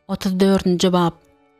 34-nji bab.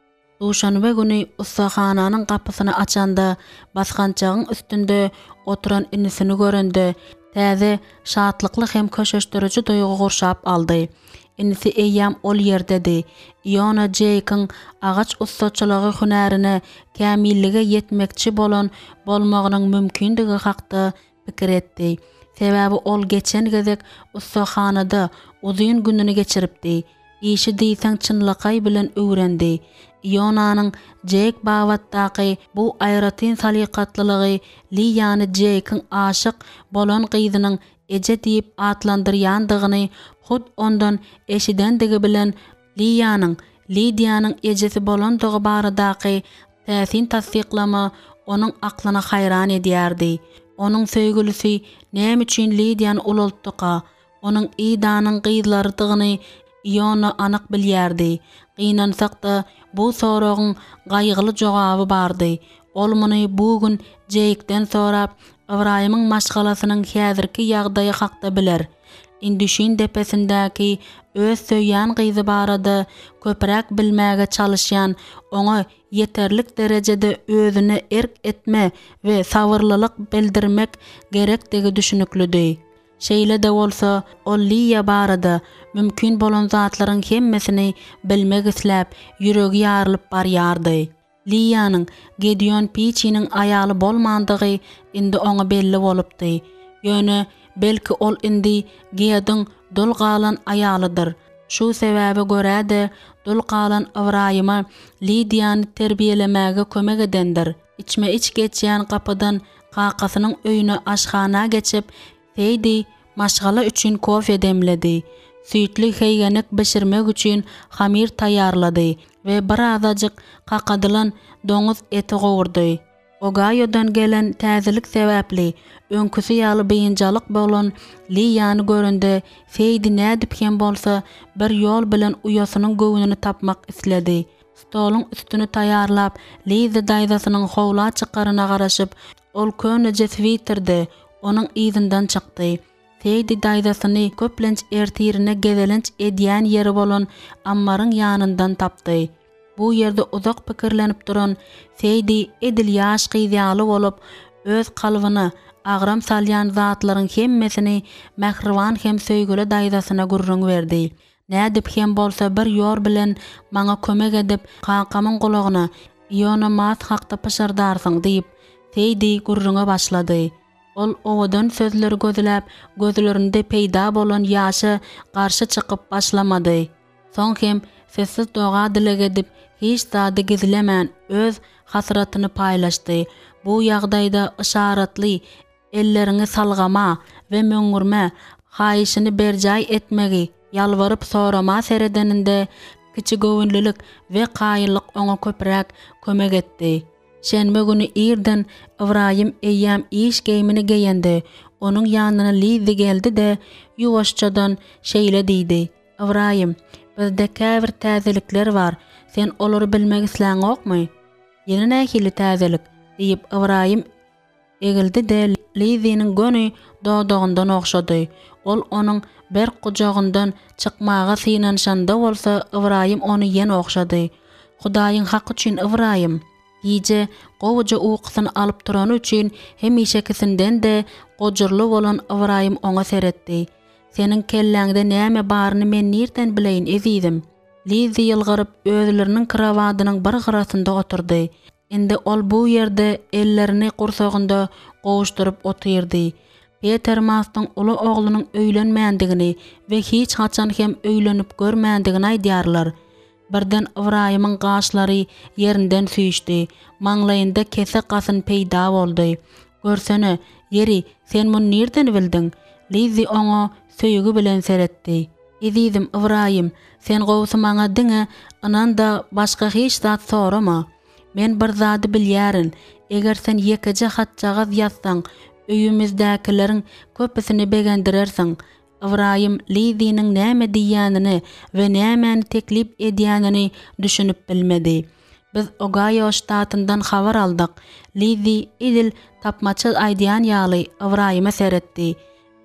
Duşanbe güni ustaxananyň kapysyny açanda basgançagyň üstünde oturan inisini görende täze şatlykly hem köşeşdirici duýgu gurşap aldy. Inisi eýýam ol ýerdedi. Iona Jake'ın agaç ustaçylygy hünärini kämillige yetmekçi bolmagynyň mümkindigi hakda pikir etdi. Sebäbi ol geçen gezek ustaxanada uzun gününi geçiripdi. İşi diýseň çynlykay bilen öwrendi. Ionanyň Jake babatdaky bu aýratyn salyqatlylygy Liýany Jake'ın aşyk bolan gyzynyň eje diýip atlandyrýandygyny hud ondan eşidendigi bilen Liýanyň Lydianyň ejesi bolandygy baradaky täsin tasdiklama onuň aklyna hayran edýärdi. Onuň söýgülisi näme üçin Lydiany ulaltdyka, onuň idanyň gyzlarydygyny Iona anyk bilýärdi. Gynansak-da bu soragyň gaýgyly jogaby bardy. Ol muny bu gün Jake'den sorap, Ibrahimyň maşgalasynyň häzirki ýagdaýy hakda biler. Indişin depesindäki öz söýýän gyzy barada köpräk bilmäge çalışýan, oňa ýeterlik derejede özüni erk etme we sabyrlylyk bildirmek gerekdigi düşünüklüdi. Şeýle de bolsa, ol Liýa barada mümkin bolan zatlaryň hemmesini bilmek isläp, ýüregi ýarylyp barýardy. Liýanyň Gideon Piçiniň aýaly bolmandygy indi oňa belli bolupdy. Ýöne belki ol indi Gideon dul galan aýalydyr. Şu sebäbe görä-de dul galan Ibrahima Lydiany terbiýelemäge kömek edendir. İçme iç geçýän kapydan kakasynyň öýüne aşhana geçip Feydi maşgala üçin kofe demledi. Süýtli heýgenek bişirmek üçin hamir taýýarlady we bir azadyk kakadylan doňuz eti gowurdy. Ogayodan gelen täzelik sebäpli öňküsi ýaly beýinjalyk bolan Liýany görende Feydi nädip hem bolsa bir ýol bilen uýasynyň göwnüni tapmak isledi. Stoluň üstüni taýýarlap Liýzy daýzasynyň howla çykaryna garaşyp ol könece switerdi. Onuň izinden çykdy. Feydi daýzasyny köplenç ertirine gezelenç edýän ýeri bolan ammaryň ýanyndan tapdy. Bu ýerde uzak pikirlenip duran Feydi edil ýaş gyzýaly bolup öz kalbyny agram salýan zatlaryň hemmesini mähriban hem söýgüli daýzasyna gurrun berdi. Nädip hem bolsa bir ýor bilen maňa kömek edip kakamyň gulagyna Iona mas hakda pişirdarsyň diýip Feydi gurruna başlady. Ol owadan sözleri gözläp, gözlerinde peýda bolan ýaşy garşy çykyp başlamady. Soň hem sessiz doga dilek edip hiç zady gizlemän öz hasratyny paýlaşdy. Bu ýagdaýda işaratly ellerini salgama we möňürme, haýyşyny berjaý etmegi, ýalwaryp sorama seredeninde kiçi göwnlülük we gaýylyk oňa köpräk kömek etdi. Şenbe günü irden Ibrahim eýýam iş geýmini geýende, onuň ýanyna Liýzy geldi de ýuwaşçadan şeýle diýdi. Ibrahim, bizde käbir täzelikler bar. Sen olary bilmek isläňokmy? Ýene nähili täzelik? Diýip Ibrahim egildi de Liýzynyň göni dogdogyndan okşady. Ol onuň bir gujagyndan çykmaga synanşanda bolsa Ibrahim ony ýene okşady. Hudaýyň haky üçin Ibrahim, iyice gowaja uqsyny alyp turan üçin hemişekisinden de gojurly bolan Ibrahim oňa seretdi. Seniň kelläňde näme baryny men nirden bileýin ezizim? Liýzy ýylgyryp özleriniň krawadynyň bir garasynda oturdy. Indi ol bu ýerde ellerini gursagynda gowuşdurup otyrdy. Peter Mastyň uly oglunyň öýlenmändigini we hiç haçan hem öýlenip görmändigini aýdýarlar. Birden Ibrahimyň gaşlary ýerinden süýşdi. Maňlaýynda kese gasyn peýda boldy. Görsene, yeri, sen muny nirden bildin? Liýzy oňa söýgü bilen seretdi. Ezizim Ibrahim, sen gowsy maňa diňe, anan da başga hiç zat sorama. Men bir zady bilýärin. Eger sen ýekeje hatçagaz ýazsaň, öýümizdäkileriň köpüsini begendirersiň. Ibrahim Liýzynyň näme diýýänini we nämäni teklip edýänini düşünüp bilmedi. Biz Ohio ştatyndan habar aldyk. Liýzy idil tapmaçy aýdýan ýaly Ibrahima seretdi.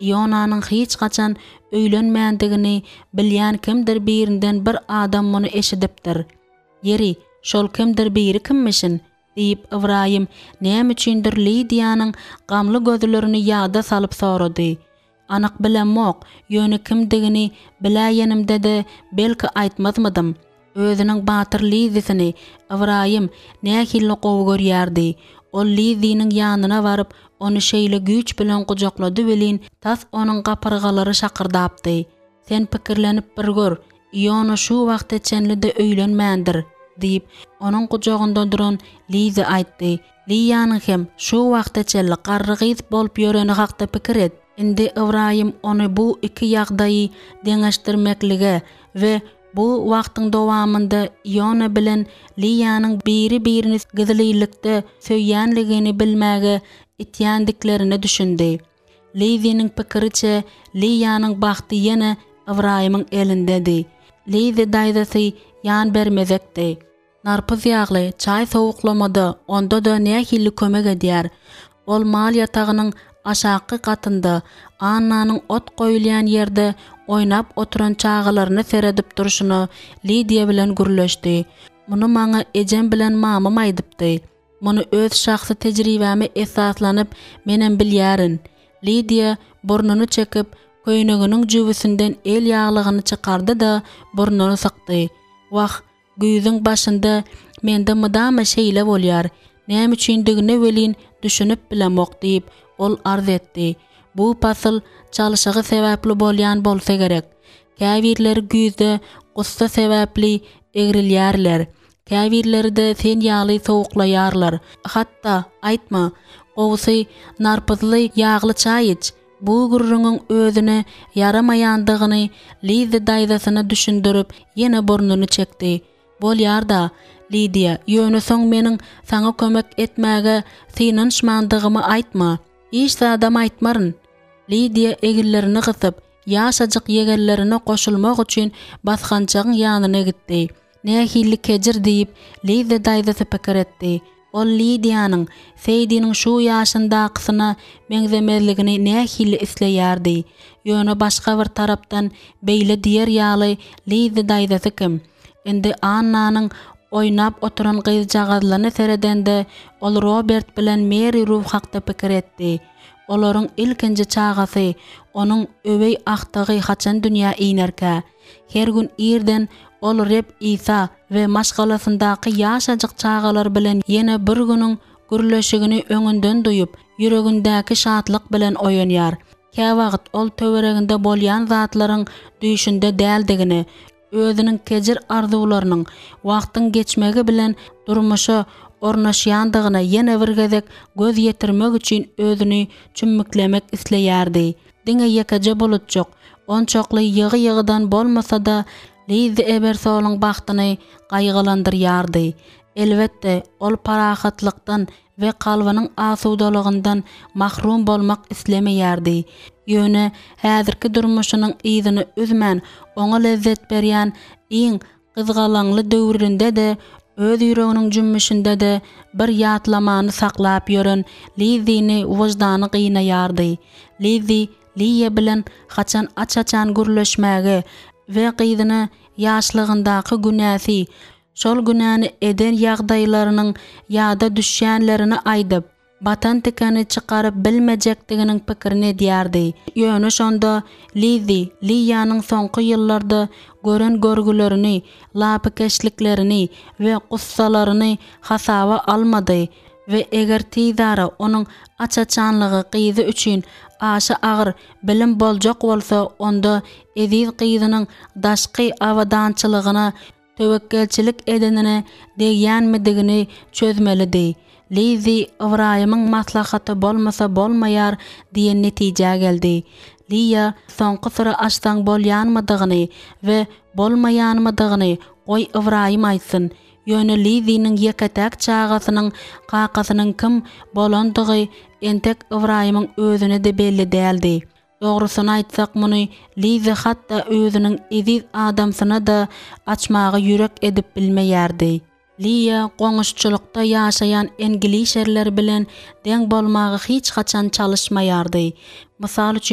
Ionanyň hiç gaçan öýlenmändigini bilýän kimdir birinden bir adam muny eşidipdir. Yeri, şol kimdir biri kimmişin? Diýip Ibrahim näme üçindir Lidiýanyň gamly gözlerini ýada salyp sorady. Anyk bilenmok, ýöne kimdigini bilýänimde de belki aýtmazmydym. Özüniň batyr Lidisini Ibrahim nähille gowy görýärdi. Ol Lidiýanyň ýanyna baryp onu şeýle güýç bilen gujaklady welin tas onuň gapyrgalary şakırdapdy. Sen pikirlenip bir gör, ýöne şu wagt içenlide öýlenmändir diýip onuň gujagynda duran Lizi aýtdy. Liýanyň hem şu wagt içenli garrygyz bolup ýöreni hakda pikir et. Indi Ibrahim onu bu iki ýagdaýy deňeşdirmeklige we bu wagtyň dowamında ýöne bilen Liýanyň biri-birini gyzylylikde söýýänligini bilmäge itýändiklerini düşündi. Liziň pikiriçe Liýanyň bagty ýene Ibrahimyň elindedi. Lizi daýdasy ýan bermezekdi. Narpyz ýagly çaý sowuklamada onda da nähili kömek edýär. Ol mal ýatagynyň aşaky katynda Annanyň ot goýulýan ýerde oýnap oturan çağalaryny seredip duruşyny Lidiýa bilen gürleşdi. Muny maňa ejem bilen mamam aýdypdy. Muny öz şahsy tejribäme esaslanyp menen bilýärin. Lidiýa burnuny çekip köýneginiň jübüsinden el ýaglygyny çykardy da burnuny sykdy. Wah, güýziň başynda mende mydama şeýle bolýar. Näme üçindigini welin düşünüp bilemok diýip ol arz etdi. Bu pasyl çalyşygy sebäpli bolýan bolsa gerek. Käbirler güýzde gussa sebäpli egrilýärler. Käbirleri de sen ýaly sowuklaýarlar. Hatda aýtma, gowsy narpyzly ýagly çaý iç. Bu gurrunyň özüne yaramaýandygyny Lizi daýdasyna düşündirip ýene burnuny çekdi. Bolýar da, Lidiýa, ýöne soň meniň saňa kömek etmäge synanşmandygymy aýtma. Hiç adam aýtmaryn. Lidiýa egillerini gysyp, ýaşajyk ýegerlerine goşulmak üçin basgançagyň ýanyna gitdi. Nähili kejir diýip Lizi daýdasy pikir etdi. Ol Lidiýanyň Seýdiniň şu ýaşyndakysyna meňzemezligini nähili isleýärdi. Ýöne başga bir tarapdan beýle diýer ýaly Lizi daýdasy kim? Indi Annanyň oýnap oturan gyzjagalyny seredende ol Robert bilen Mary ruh hakda pikir etdi. Olaryň ilkinji çagasy, onuň öwey ahtagy haçan dünýä inerkä. Her gün irden ol Reb İsa we maşgalasyndaky ýaşajyk çagalar bilen ýene bir günüň gürleşigini öňünden duýup, ýüregindäki şatlyk bilen oýanýar. Kä wagt ol töwereginde bolýan zatlaryň düýşünde däldigini, özüniň kejir arzularynyň wagtyň geçmegi bilen durmuşa ornaşýandygyna ýene bir gezek göz ýetirmek üçin özüni çümmüklemek isleýärdi. Diňe ýekeje bolutjak, onçakly ýygy-ýygydan bolmasa da Lizi Ebersolyň bagtyny gaýgylandyrýardy. Elbetde ol parahatlykdan we kalbynyň asudalygyndan mahrum bolmak islemeýärdi. Ýöne häzirki durmuşynyň ýzyny üzmän, oňa lezzet berýän iň gyzgalaňly döwründe de öz ýüreginiň jümmüşinde de bir ýatlamany saklap ýören Lizi'ni wıjdany gynayardy. Lizi Liýa bilen haçan açaçan gürleşmäge we gyzyny ýaşlygyndaky günäsi, şol günäni eden ýagdaýlarynyň ýada düşýänlerini aýdyp, batan tekeni çykaryp bilmejekdiginiň pikirini edýärdi. Ýöne şonda Lizi Liýanyň soňky ýyllarda gören görgülerini, lapykeşliklerini we gussalaryny hasaba almady we eger tizara onuň açaçanlygy gyzy üçin aşa agyr bilim boljak bolsa, onda eziz gyzynyň daşky awadançylygyna tewekkelçilik edenine deýänmedigini çözmelidi. Lizi Ibrahimyň maslahaty bolmasa bolmaýar diýen netije geldi. Liýa soňky syra açsaň bolýanmadygyny we bolmaýanmadygyny goý Ibrahim aýtsyn. Ýöne Lizi'niň ýeketäk çagasynyň gakasynyň kim bolandygy entek Ibrahimyň özüne de belli däldi. Dogrusyny aýtsak muny Lizi hatda özüniň eziz adamsyna da açmagy ýürek edip bilmeýärdi. Liýa goňuşçulukda ýaşaýan engilişerler bilen deň bolmagy hiç haçan çalışmaýardy. Mysal üçin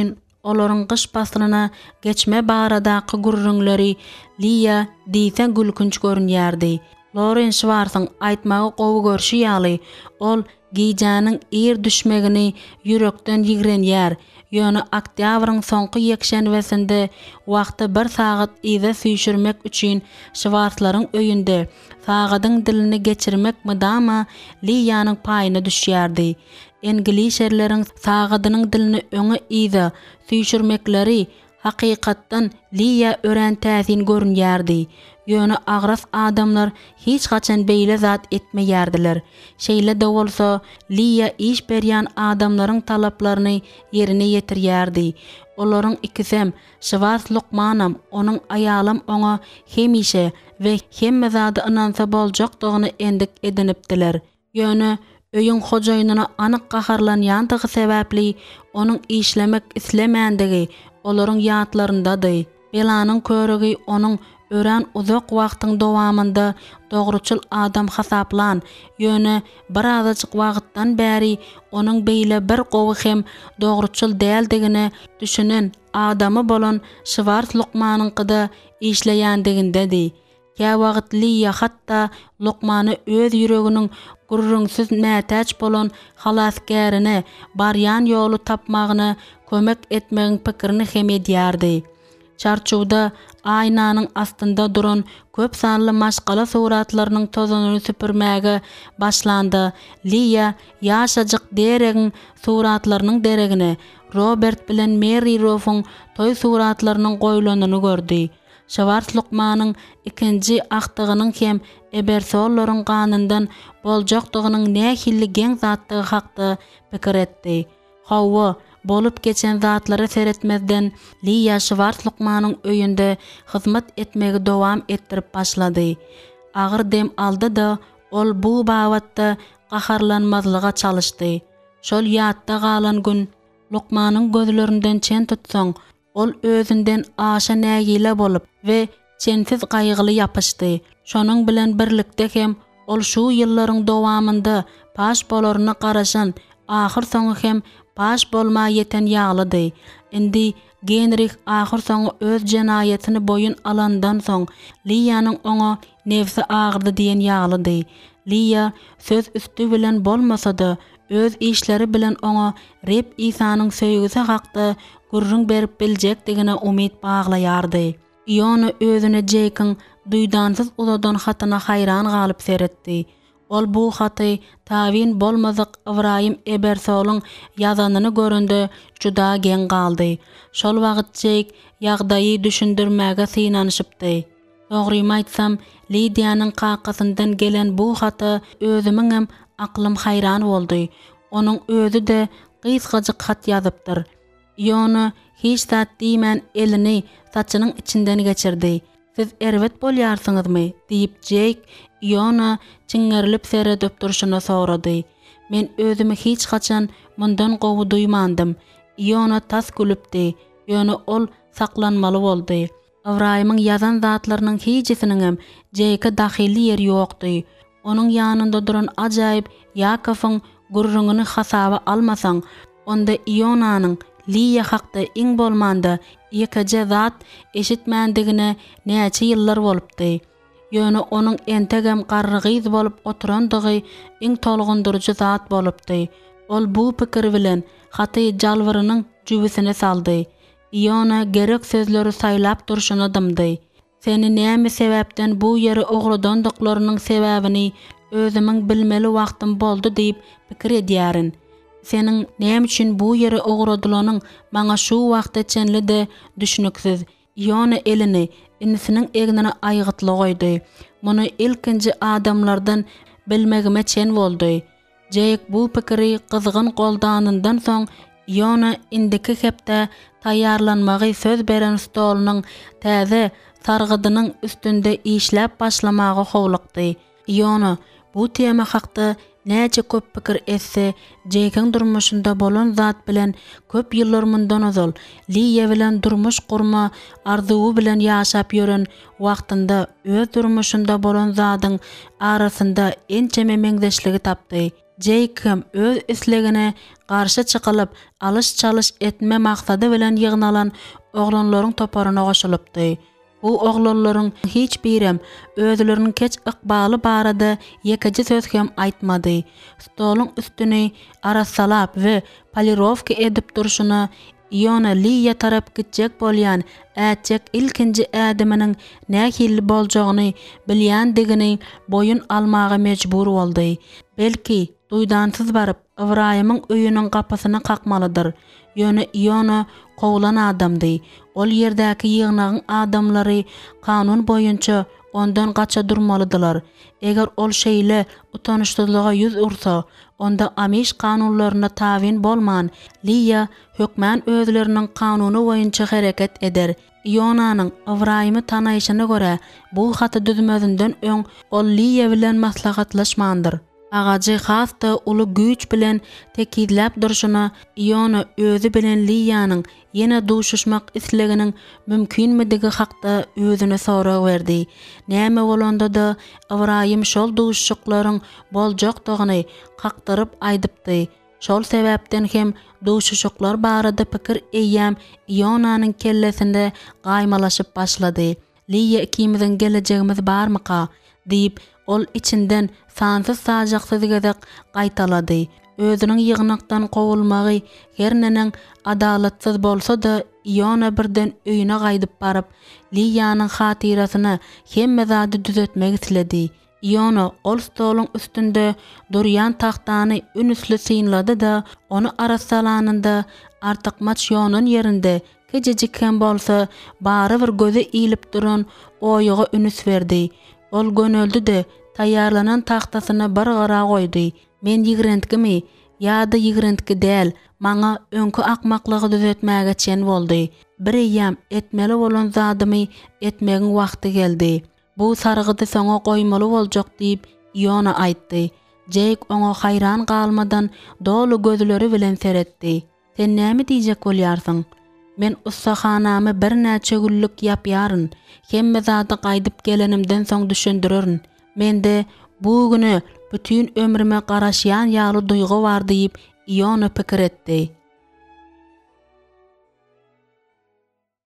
olaryň gyş basynyna geçme baradaky gurrunlary Lia diýsen gülkünç görünýärdi. Loren Schwartz'ın aýtmagy gowy görşi ýaly, ol giýjanyň ir düşmegini ýürekden ýigrenýär. Ýöne oktýabryň soňky ýekşenbesinde wagty 1 sagat ize süýşürmek üçin Schwartzlaryň öýünde sagadyň dilini geçirmek mydama Liýanyň paýyna düşýärdi. Englisherleriň sagadynyň dilini öňe ize süýşürmekleri hakykatdan Liýa ören täsin görünýärdi. Ýöne agras adamlar hiç gaçan beýle zat etmeýärdiler. Şeýle de bolsa Liýa iş berýän adamlaryň talaplaryny ýerine ýetirýärdi. Olaryň ikisem Schwartz Lukmanam onuň aýalym oňa hemişe we hemme zady ynansa boljakdygyny endik edinipdiler. Ýöne öýüň hojaýynyna anyk gaharlanýandygy sebäpli onuň işlemek islemändigi olaryň ýatlaryndady. Belanyň köregi onuň ören uzak wagtyň dowamında dogruçul adam hasaplan. Ýöne bir azajyk wagtdan bäri onuň beýle bir gowy hem dogruçul däldigini düşünen adamy bolan Schwartz Lukmanyňkyda işleýändigindedi. Kä wagt Liýa hatda Lukmany öz ýüreginiň gurrunsyz nätäç bolan halasgärine barýan ýoly tapmagyna kömek etmegiň pikirini hem edýärdi. Çarçuwda aýnanyň astynda duran köp sanly maşgala suratlarynyň tozanyny süpürmäge başlandy. Liýa ýaşajyk deregiň suratlarynyň deregine Robert bilen Mary Roff'un toy suratlarynyň goýulanyny gördi. Schwartz Lukmanyň ikinji aktygynyň hem Ebersollaryň ganyndan boljakdygynyň nähilli geň zatdygy hakda pikir etdi. Hawa bolup geçen zatlary seretmezden Liýa Schwartz Lukmanyň öýünde hyzmat etmegi dowam ettirip başlady. Agyr dem aldy da ol bu bawatda gaharlanmazlyga çalışdy. Şol ýatda galan gün Lukmanyň gözlerinden çen tutsaň, ol özünden aşa nägile bolup we çensiz gaýgyly ýapyşdy. Şonuň bilen birlikde hem ol şu ýyllaryň dowamında paş bolaryna garaşan, ahyr soňy hem paş bolma ýeten ýalydy. Indi Genrich ahyr soňy öz jenaýetini boyun alandan soň Liýanyň oňa nefsi agyrdy diýen ýalydy. Liýa söz üstü bilen bolmasa-da öz işleri bilen oňa Rep İsanyň söýgüsi hakda gurrun berip biljekdigine umyt baglaýardy. Ýöne özüne Jake'ın duýdansyz uzadan hatyna haýran galyp seretdi. Ol bu haty tawin bolmazak Ibrahim Ebersolyň ýazanyny görende juda geň galdy. Şol wagt Jake ýagdaýy düşündirmäge synanyşypdy. Dogrymy aýtsam, Lidiýanyň kakasyndan gelen bu haty özümiň hem aklym haýran boldy. Onuň özü de gysgadyk hat ýazypdyr. Ýöne hiç zat diýmän elini saçynyň içinden geçirdi. Siz erwet bolýarsyňyzmy? Diýip Jake ýöne çiňerilip seredip durşuna sorady. Men özümi hiç haçan mundan gowy duýmandym. Ýöne tas gülüpdi. Ýöne ol saklanmaly boldy. Ibrahimyň ýazan zatlarynyň hiçisiniň hem Jake'a dahili ýeri ýokdy. Onuň ýanynda duran ajaýyp Yakowyň gurrunyny hasaba almasaň, onda Ýonanyň Liýa hakda iň bolmanda ýekeje zat eşitmändigine näçe ýyllar bolupdy. Ýöne onuň entegem garrygyz bolup oturandygy iň tolgundurjy zat bolupdy. Ol bu pikir bilen haty jalwyrynyň jübüsine saldy. Ýöne gerek sözleri saýlap durşuna dymdy. Seni näme sebäpden bu ýere ogrudandyklarynyň sebäbini özümiň bilmeli wagtym boldy diýip pikir edýärin. Seniň näme üçin bu ýere ogradylanyň maňa şu wagtda çenli de düşünüksiz. Ýöne elini inisiniň egnine aýgytly goýdy. Muny ilkinji adamlardan bilmegime çen boldy. Jake bu pikiri kızgın goldanyndan soň ýöne indiki hepde taýýarlanmagy söz beren stolunyň täze sargydynyň üstünde işläp başlamagy howlukdy. Ýöne bu tema hakda näçe köp pikir etse, Jake'ın durmuşunda bolan zat bilen köp ýyllar mundan ozal Liýa bilen durmuş gurma arzuwy bilen ýaşap ýören wagtynda öz durmuşunda bolan zadyň arasynda ençeme meňzeşligi tapdy. Jake hem öz islegine qarşı çıqılıp alış-çalış etme maksady bilen ýygnalan oglanlaryň toparyna goşulypdy. Bu oglanlaryň hiç birem özleriniň keç ykbaly barada ýekeje söz hem aýtmady. Stoluň üstüni arasalap we polirowka edip durşuna Iona Liya tarap gitjek bolýan ätjek ilkinji ädiminiň nähili boljagyny bilýändigini boyun almaga mejbur boldy. Belki duýdansyz baryp Ibrahimyň öýüniň gapysyny kakmalydyr. Ýöne Iona gowulan adamdy. Ol ýerdäki ýygnagyň adamlary kanun boýunça ondan gaça durmalydylar. Eger ol şeýle utanışsyzlyga ýüz ursa, onda Amish kanunlaryna tabin bolman Liya hökmän özleriniň kanuny boýunça hereket eder. Ionanyň Ibrahimy tanaýyşyna görä bu haty düzmezinden öň ol Liya bilen maslahatlaşmandyr. Agajy hasta uly güýç bilen tekidläp durşuna Iona özü bilen Liyanyň ýene duşuşmak isleginiň mümkinmidigi hakda özüne sorak berdi. Näme bolanda da Ibrahim şol duşuşuklaryň boljakdygyny kakdyryp aýdypdy. Şol sebäpden hem duşuşuklar barada pikir eýýäm Ionanyň kellesinde gaýmalaşyp başlady. Liya ikimiziň gelejegimiz barmyka diýip ol içinden sansız sajaksyz gezek gaýtalady. Özüniň ýygnakdan gowulmagy herneniň adalatsyz bolsa da Iona birden öýüne gaýdyp baryp Liyanyň hatirasyny hemme zady düzetmek isledi. Iona ol stoluň üstünde durýan tahtany ünüsli synlady da onu arasalanynda artyk maçyonyň ýerinde kejejik hem bolsa bary bir göze iýilip duran oýuga ünüs berdi. Ol gönöldi de taýýarlanan tahtasyna bir gara goýdy. Men ýigrentkimi ýa-da ýigrentki däl, maňa öňkü akmaklygy düzetmäge çen boldy. Bir ýam etmeli bolan zadymy etmegiň wagty geldi. Bu sarıgydy soňa goýmaly boljak diýip Iona aýtdy. Jake oňa haýran galmadan dolu gözleri bilen seretdi. Sen näme diýjek bolýarsyň? Men ustaxanamy bir näçe günlük ýapýaryn. Hemme zady gaýdyp gelenimden soň düşündirerin. Mende bu güni bütün ömrüme garaşýan ýaly duýgu bar diýip Iona pikir etdi.